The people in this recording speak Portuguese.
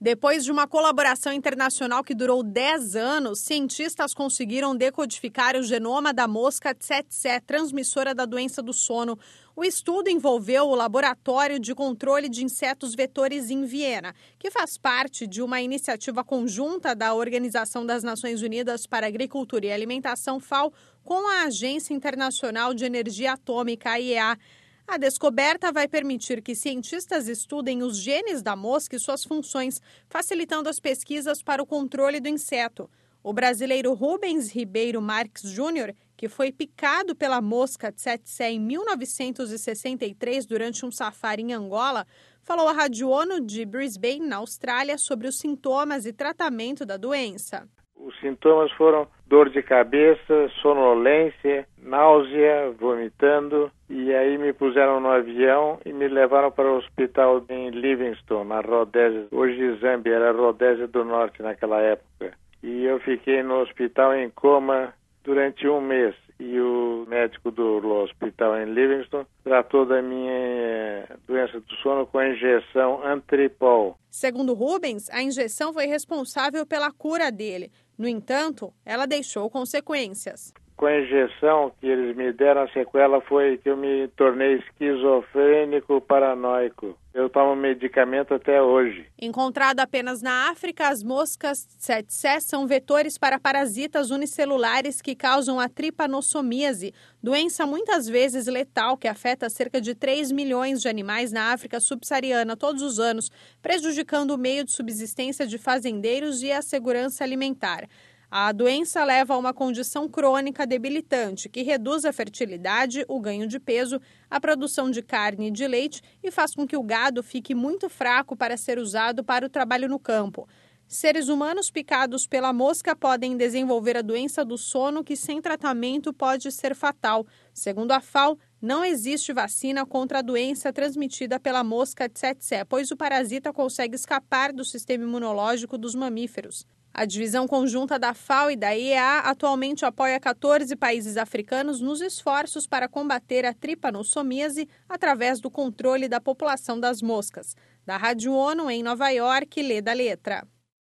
Depois de uma colaboração internacional que durou 10 anos, cientistas conseguiram decodificar o genoma da mosca tsetse, transmissora da doença do sono. O estudo envolveu o Laboratório de Controle de Insetos Vetores em Viena, que faz parte de uma iniciativa conjunta da Organização das Nações Unidas para a Agricultura e Alimentação, FAO, com a Agência Internacional de Energia Atômica, AIEA. A descoberta vai permitir que cientistas estudem os genes da mosca e suas funções, facilitando as pesquisas para o controle do inseto. O brasileiro Rubens Ribeiro Marques Júnior, que foi picado pela mosca tsetse em 1963 durante um safari em Angola, falou à Rádio ONU de Brisbane, na Austrália, sobre os sintomas e tratamento da doença. Os sintomas foram dor de cabeça, sonolência, náusea, vomitando, e aí me puseram no avião e me levaram para o hospital em Livingstone, na Rodésia, hoje Zâmbia, era Rodésia do Norte naquela época. E eu fiquei no hospital em coma durante um mês, e o médico do hospital em Livingstone tratou da minha doença do sono com a injeção Antripol. Segundo Rubens, a injeção foi responsável pela cura dele. No entanto, ela deixou consequências. Com a injeção que eles me deram, a sequela foi que eu me tornei esquizofrênico paranoico. Eu tomo medicamento até hoje. Encontrado apenas na África, as moscas tsetse são vetores para parasitas unicelulares que causam a tripanossomíase, doença muitas vezes letal que afeta cerca de 3 milhões de animais na África subsaariana todos os anos, prejudicando o meio de subsistência de fazendeiros e a segurança alimentar. A doença leva a uma condição crônica debilitante que reduz a fertilidade, o ganho de peso, a produção de carne e de leite e faz com que o gado fique muito fraco para ser usado para o trabalho no campo. Seres humanos picados pela mosca podem desenvolver a doença do sono que, sem tratamento, pode ser fatal. Segundo a FAO, não existe vacina contra a doença transmitida pela mosca tsetse, pois o parasita consegue escapar do sistema imunológico dos mamíferos. A divisão conjunta da FAO e da IEA atualmente apoia 14 países africanos nos esforços para combater a tripanossomíase através do controle da população das moscas. Da Rádio ONU em Nova York, Leda Letra.